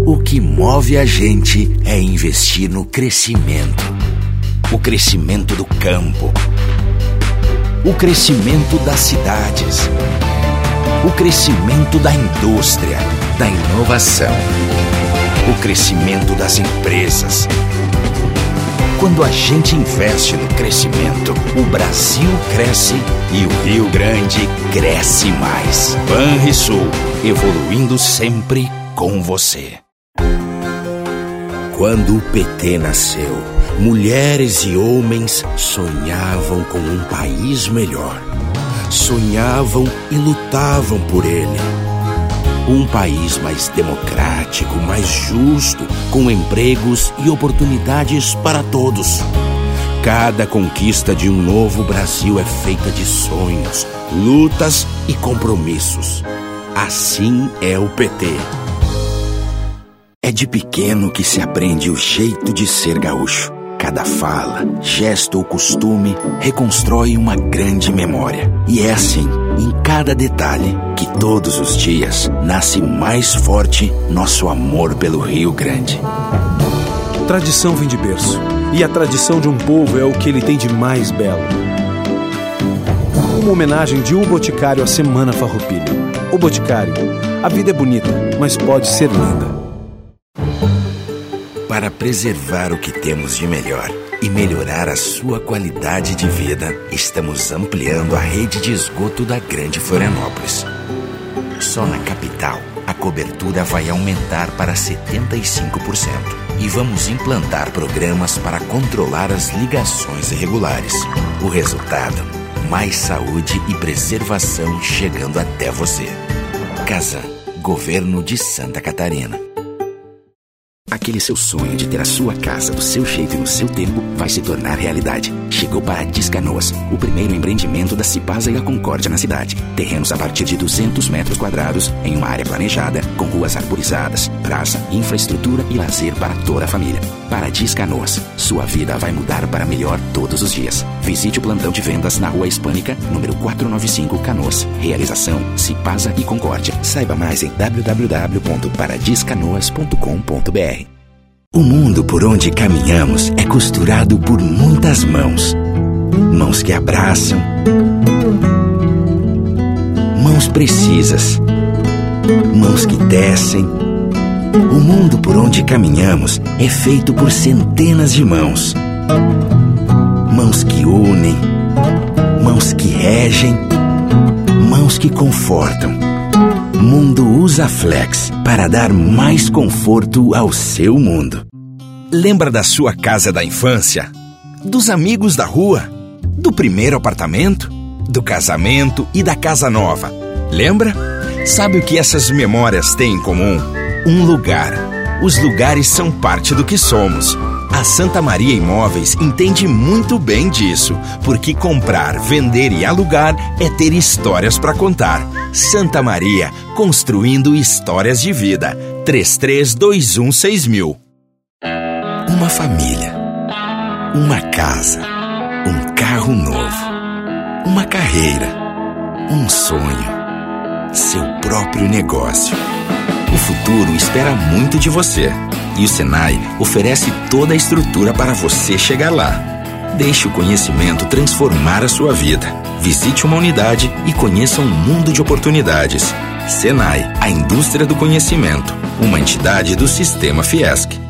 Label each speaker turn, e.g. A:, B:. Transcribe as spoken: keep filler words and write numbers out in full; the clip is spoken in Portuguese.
A: O que move a gente é investir no crescimento. O crescimento do campo. O crescimento das cidades. O crescimento da indústria, da inovação. O crescimento das empresas. Quando a gente investe no crescimento, o Brasil cresce e o Rio Grande cresce mais. Banrisul, evoluindo sempre com você. Quando o P T nasceu, mulheres e homens sonhavam com um país melhor. Sonhavam e lutavam por ele. Um país mais democrático, mais justo, com empregos e oportunidades para todos. Cada conquista de um novo Brasil é feita de sonhos, lutas e compromissos. Assim é o P T. É de pequeno que se aprende o jeito de ser gaúcho. Cada fala, gesto ou costume reconstrói uma grande memória. E é assim, em cada detalhe, que todos os dias nasce mais forte nosso amor pelo Rio Grande.
B: Tradição vem de berço, e a tradição de um povo é o que ele tem de mais belo. Uma homenagem de O Boticário à Semana Farroupilha. O Boticário, a vida é bonita, mas pode ser linda.
A: Para preservar o que temos de melhor e melhorar a sua qualidade de vida, estamos ampliando a rede de esgoto da Grande Florianópolis. Só na capital, a cobertura vai aumentar para setenta e cinco por cento e vamos implantar programas para controlar as ligações irregulares. O resultado? Mais saúde e preservação chegando até você. Casan, Governo de Santa Catarina. Aquele seu sonho de ter a sua casa do seu jeito e no seu tempo vai se tornar realidade. Chegou Paradis Canoas, o primeiro empreendimento da Cipasa e a Concórdia na cidade. Terrenos a partir de duzentos metros quadrados, em uma área planejada, com ruas arborizadas, praça, infraestrutura e lazer para toda a família. Paradis Canoas, sua vida vai mudar para melhor todos os dias. Visite o plantão de vendas na Rua Hispânica, número quatrocentos e noventa e cinco, Canoas. Realização Cipasa e Concórdia. Saiba mais em w w w ponto paradis canoas ponto com ponto b r. O mundo por onde caminhamos é costurado por muitas mãos. Mãos que abraçam. Mãos precisas. Mãos que tecem. O mundo por onde caminhamos é feito por centenas de mãos. Mãos que unem. Mãos que regem. Mãos que confortam. Mundo Usaflex, para dar mais conforto ao seu mundo. Lembra da sua casa da infância? Dos amigos da rua? Do primeiro apartamento? Do casamento e da casa nova? Lembra? Sabe o que essas memórias têm em comum? Um lugar. Os lugares são parte do que somos. A Santa Maria Imóveis entende muito bem disso, porque comprar, vender e alugar é ter histórias para contar. Santa Maria, construindo histórias de vida. três três dois um seis mil. Uma família. Uma casa. Um carro novo. Uma carreira. Um sonho. Seu próprio negócio. O futuro espera muito de você. E o Senai oferece toda a estrutura para você chegar lá. Deixe o conhecimento transformar a sua vida. Visite uma unidade e conheça um mundo de oportunidades. Senai, a indústria do conhecimento. Uma entidade do Sistema Fiesc.